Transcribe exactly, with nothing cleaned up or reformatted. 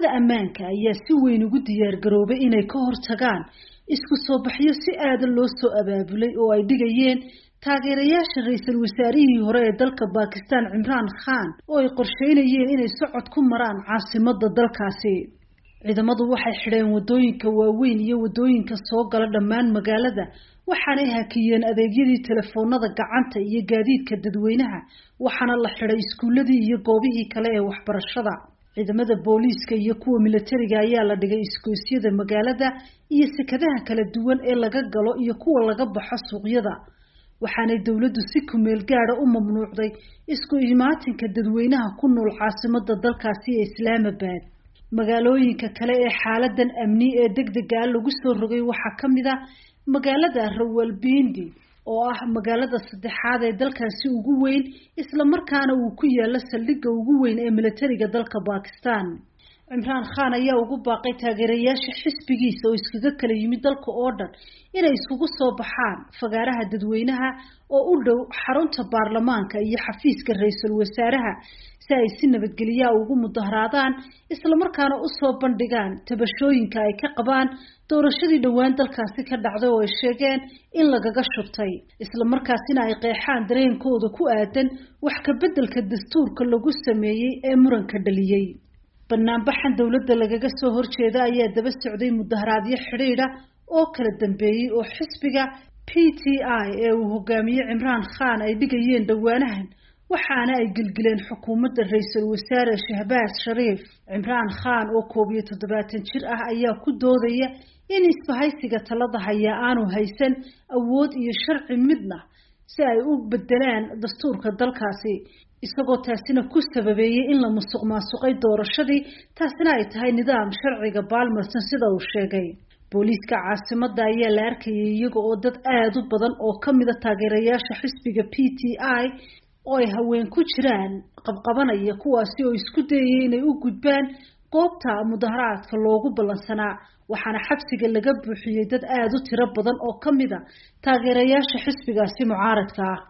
ciidamada ammaanka ayaa si weyn ugu diyaar garoobay inay ka hortagaan isku soo baxyo si aad loo soo abaabulay oo ay dhigayeen taageerayaasha ra'iisul wasaarihii hore ee dalka Pakistan Imran Khan oo ay qorsheynayeen inay socod ku maraan caasimadda dalkaasi. ciidamadu waxay xidheen wadooyinka waaweyn iyo wadooyinka soo gala dhammaan magaalada waxaanay hakiyeen adeegyadii telefoonada gacanta iyo gaadiidka dadweynaha waxaana la xidhay iskuuladii iyo goobihii kale ee waxbarashada. ciidamada booliiska iyo kuwa militariga ayaa la dhigay isgoysyada magaalada iyo sekadaha kala duwan ee laga galo iyo kuwa laga baxo suuqyada. waxaanay dawladdu si ku meel gaar ah u mamnuucday isku imaatinka dadweynaha ku nool caasimadda dalkaasi ee Islamabad. magaalooyinka kale ee xaaladan amni ee degdega ah lagu soo rogay waxaa ka mid ah magaalada Rawalpindi oo ah magaalada saddexaad ee dalkaasi ugu weyn isla markaana uu ku yaalo saldhigga ugu weyn ee militariga dalka Pakistan. Imran Khan ayaa ugu baaqay taageerayaasha xisbigiisa oo iskaga kala yimid dalka oo dhan inay isugu soo baxaan fagaaraha dadweynaha oo u dhow xarunta baarlamaanka iyo xafiiska ra'iisul wasaaraha si ay si nabadgelyo ugu mudaharaadaan isla markaana u soo bandhigaan tabashooyinka ay ka qabaan doorashadii dhawaan dalkaasi ka dhacday oo ay sheegeen in lagaga shubtay isla markaasina ay qeexaan dareenkooda ku aadan wax ka beddelka dastuurka lagu sameeyay ee muranka dhaliyay. banaanbaxan dawladda lagaga soo horjeeda ayaa daba socday mudaharaadyo xidhiidha oo kala dambeeyay oo xisbiga P T I ee uu hogaamiyay Imran Khan ay dhigayeen dhawaanahan waxaana ay gilgileen xukuumadda ra'iisul wasaare Shahbaz Sharif. Imran Khan oo koob iyo toddobaatan jir ah ayaa ku doodaya in isbahaysiga talada haya aanu haysan awood iyo sharci midna si ay u bedelaan dastuurka dalkaasi isagoo taasina ku sababeeyay in la musuqmaasuqay doorashadii taasina ay tahay nidaam sharciga baalmarsan sida uu sheegay. booliiska caasimadda ayaa la arkayay iyaga oo dad aad u badan oo ka mid ah taageerayaasha xisbiga P T I oo ay haween ku jiraan qabqabanaya kuwaasi oo isku dayay inay u gudbaan goobta mudaharaadka loogu ballansanaa waxaana xabsiga laga buuxiyay dad aad u tiro badan oo ka mid ah taageerayaasha xisbigaasi mucaaradka ah.